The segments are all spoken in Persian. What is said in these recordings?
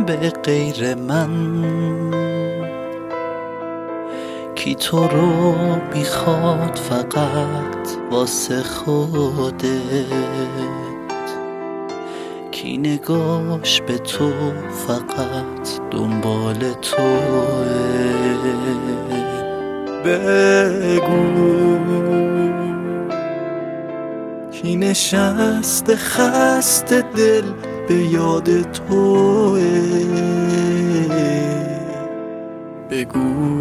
به غیر من؟ کی تو رو میخواد فقط واسه خودت؟ کی نگاش به تو فقط دنبال توه؟ بگو کی نشسته خسته دل به یاد توه؟ بگو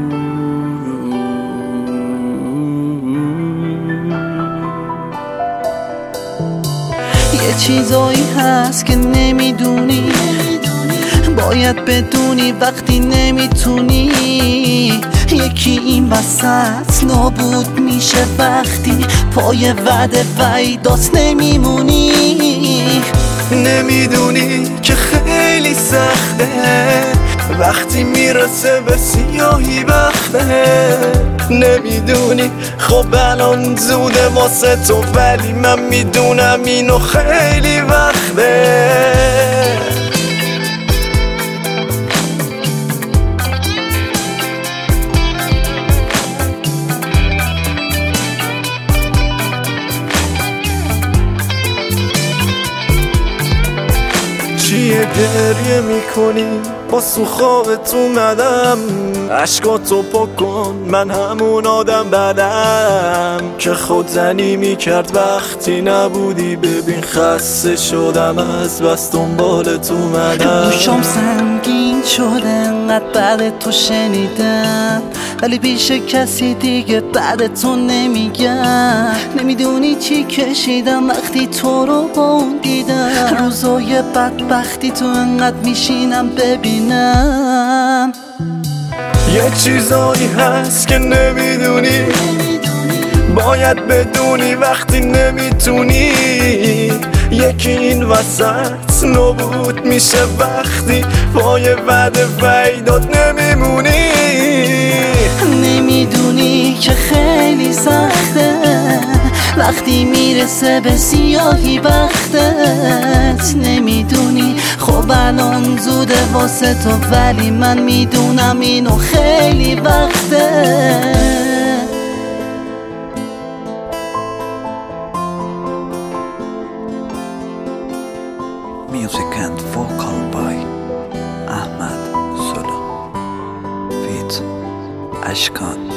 یه چیزایی هست که نمیدونی، باید بدونی وقتی نمیتونی. یکی این وسط نابود میشه وقتی پای وعده وعیدات نمیمونی. نمیدونی که خیلی سخته وقتی میرسه به سیاهی بخته. نمیدونی خب الان زوده واسه تو، ولی من میدونم اینو خیلی وقته. چیه گریه میکنی؟ با سو خوابت اومدم، عشقاتو پاک کن، من همون آدم بدم که خودزنی میکرد وقتی نبودی. ببین خسته شدم از بس دنبالت اومدم. دوشم سنگین شده انقدر بعد تو شنیدم، ولی پیش کسی دیگه بعد تو نمیگم. نمیدونی چی کشیدم وقتی تو رو با اون دیدم. روزای بدبختی تو انقدر میشینم ببینم. یه چیزایی هست که نمیدونی، باید بدونی وقتی نمیتونی. یکی این وسط نابود میشه وقتی پای وعده وعیدات نمیمونی. نمیدونی که خیلی سخته وقتی میرسه به سیاهی وقتت. نمیدونی خب الان زوده واسه تو، ولی من میدونم اینو خیلی وقته. Music and vocal by Ahmad Solo feat. Ashkan.